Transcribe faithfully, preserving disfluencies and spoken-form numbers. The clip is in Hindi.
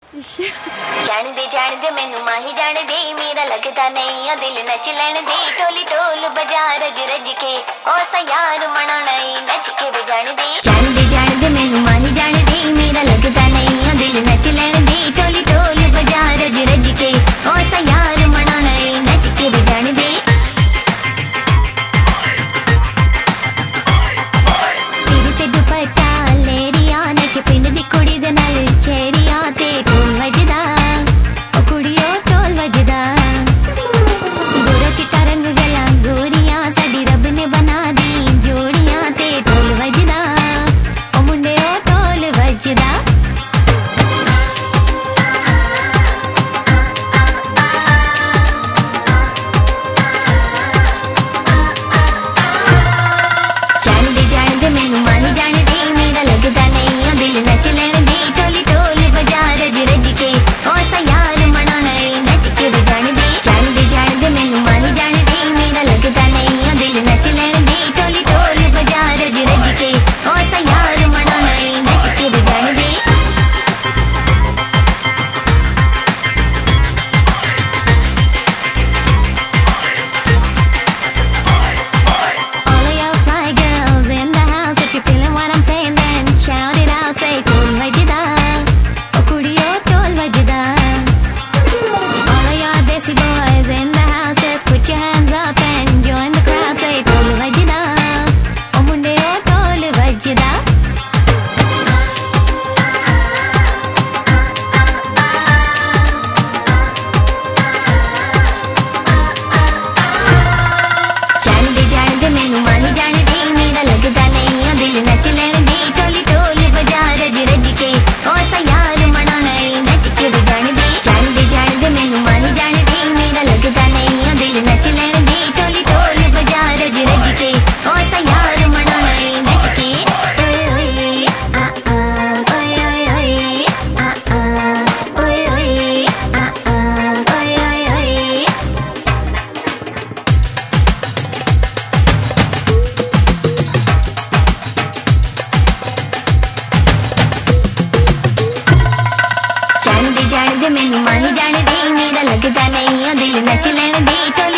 जान दे जान दे मैनू माही जान दे, मेरा लगता नहीं ओ दिल नच लैन दे। ढोली ढोल बजा रज रज के ओ सयार मना नहीं नच के भी जान दे। जान दे जान दे मैनू माही जान दे, मेरा लगता नहीं ओ दिल नच लैन दे। ढोली ढोल बजा रज रज के ओ सयार मना नहीं नच के भी जान दे। सिर ते दुपट्टा लेरिया नच पिंड दी कुड़ी दे नाल चेरिया ते ढोल वजदा ओ कुड़ियो ढोल वजदा। गोरा चिट्टा रंग गला गोरियां साडी रब ने बना दी जोड़ियां ते ढोल वजदा ओ मुंडे ओ ढोल वजदा। जान दे जान दे मैनू माही जान दे, मेरा लगदा नहीं ओ दिल नच लैन दे। ढोली ढोल बजा रज रज के ओ सयार मना नहीं नच के भी जान दे। जान दे जान दे मैनू माही जान दे, मेरा लगदा नहीं ओ दिल नच लैन दे। ढोली ढोल बजा रज रज के ओ सयार मना नहीं नच के भी जान दे। All of your fly girls in the house, if you're feeling what I'm saying, then shout it out, say ढोल वजदा ओ कुड़ियो ढोल वजदा। All of your desi boys in the house, just put your hands up and join the crowd, say ढोल वजदा ओ मुंडे ओ ढोल वजदा। जान दे जान दे मैनू माही जान दे, मेरा लगदा नहीं ओ दिल नच लैन दे। ढोली ढोल बजा रज रज के ओ सयार मना नहीं नच के भी जान दे। जान दे जान दे मैनू माही जान दे, मेरा लगदा नहीं ओ दिल नच लैन दे। ढोली ढोल बजा रज रज के ओ सयार मना नहीं नच के। ओए ओए आ आ ओए ओए ओए आ आ ओए ओए आ आ ओए ओए ओए। जान दे जान दे मैनू माही जान दे, मेरा लगदा नहीं ओ दिल नच लैन दे।